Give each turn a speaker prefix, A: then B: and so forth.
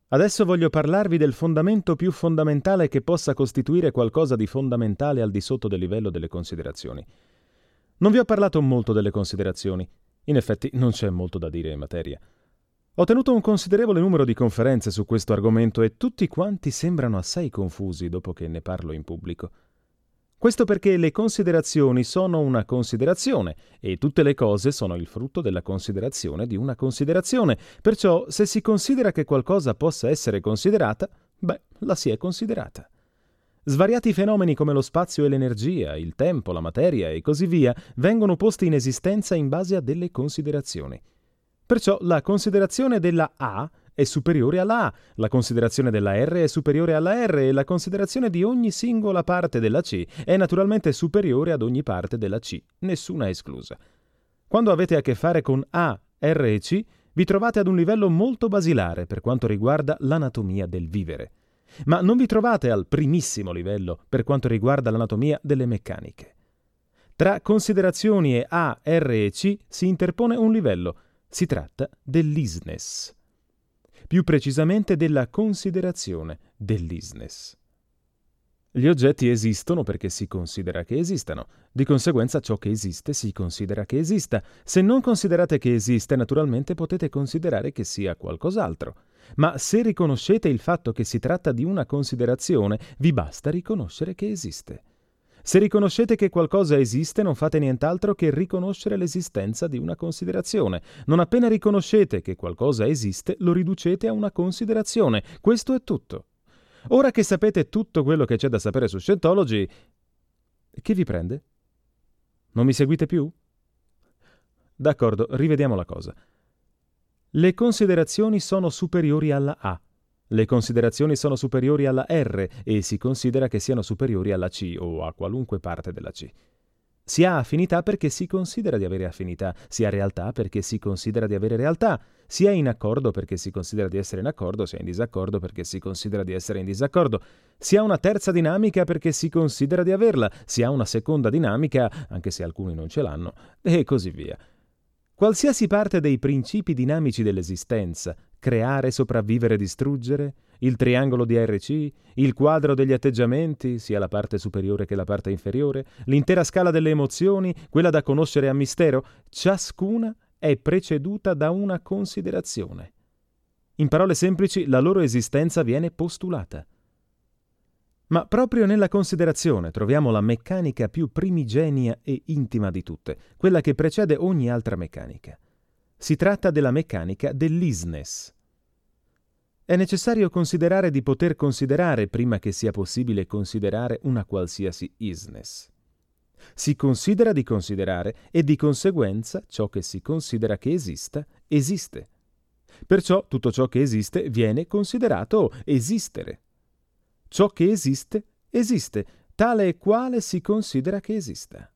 A: Adesso voglio parlarvi del fondamento più fondamentale che possa costituire qualcosa di fondamentale al di sotto del livello delle considerazioni. Non vi ho parlato molto delle considerazioni. In effetti non c'è molto da dire in materia. Ho tenuto un considerevole numero di conferenze su questo argomento e tutti quanti sembrano assai confusi dopo che ne parlo in pubblico. Questo perché le considerazioni sono una considerazione e tutte le cose sono il frutto della considerazione di una considerazione. Perciò, se si considera che qualcosa possa essere considerata, la si è considerata. Svariati fenomeni come lo spazio e l'energia, il tempo, la materia e così via vengono posti in esistenza in base a delle considerazioni. Perciò la considerazione della A è superiore alla A, la considerazione della R è superiore alla R e la considerazione di ogni singola parte della C è naturalmente superiore ad ogni parte della C, nessuna esclusa. Quando avete a che fare con A, R e C, vi trovate ad un livello molto basilare per quanto riguarda l'anatomia del vivere. Ma non vi trovate al primissimo livello per quanto riguarda l'anatomia delle meccaniche. Tra considerazioni e A, R e C si interpone un livello. Si tratta dell'isness. Più precisamente della considerazione dell'isness. Gli oggetti esistono perché si considera che esistano. Di conseguenza ciò che esiste si considera che esista. Se non considerate che esiste, naturalmente potete considerare che sia qualcos'altro. Ma se riconoscete il fatto che si tratta di una considerazione, vi basta riconoscere che esiste. Se riconoscete che qualcosa esiste, non fate nient'altro che riconoscere l'esistenza di una considerazione. Non appena riconoscete che qualcosa esiste, lo riducete a una considerazione. Questo è tutto. Ora che sapete tutto quello che c'è da sapere su Scientology, che vi prende? Non mi seguite più? D'accordo, rivediamo la cosa. Le considerazioni sono superiori alla A. Le considerazioni sono superiori alla R e si considera che siano superiori alla C o a qualunque parte della C. Si ha affinità perché si considera di avere affinità, si ha realtà perché si considera di avere realtà, si è in accordo perché si considera di essere in accordo, si è in disaccordo perché si considera di essere in disaccordo, si ha una terza dinamica perché si considera di averla, si ha una seconda dinamica, anche se alcuni non ce l'hanno, e così via. Qualsiasi parte dei principi dinamici dell'esistenza, creare, sopravvivere, distruggere, il triangolo di RC, il quadro degli atteggiamenti, sia la parte superiore che la parte inferiore, l'intera scala delle emozioni, quella da conoscere a mistero, ciascuna è preceduta da una considerazione. In parole semplici, la loro esistenza viene postulata. Ma proprio nella considerazione troviamo la meccanica più primigenia e intima di tutte, quella che precede ogni altra meccanica. Si tratta della meccanica dell'isness. È necessario considerare di poter considerare prima che sia possibile considerare una qualsiasi isness. Si considera di considerare e di conseguenza ciò che si considera che esista, esiste. Perciò tutto ciò che esiste viene considerato esistere. Ciò che esiste, esiste, tale e quale si considera che esista.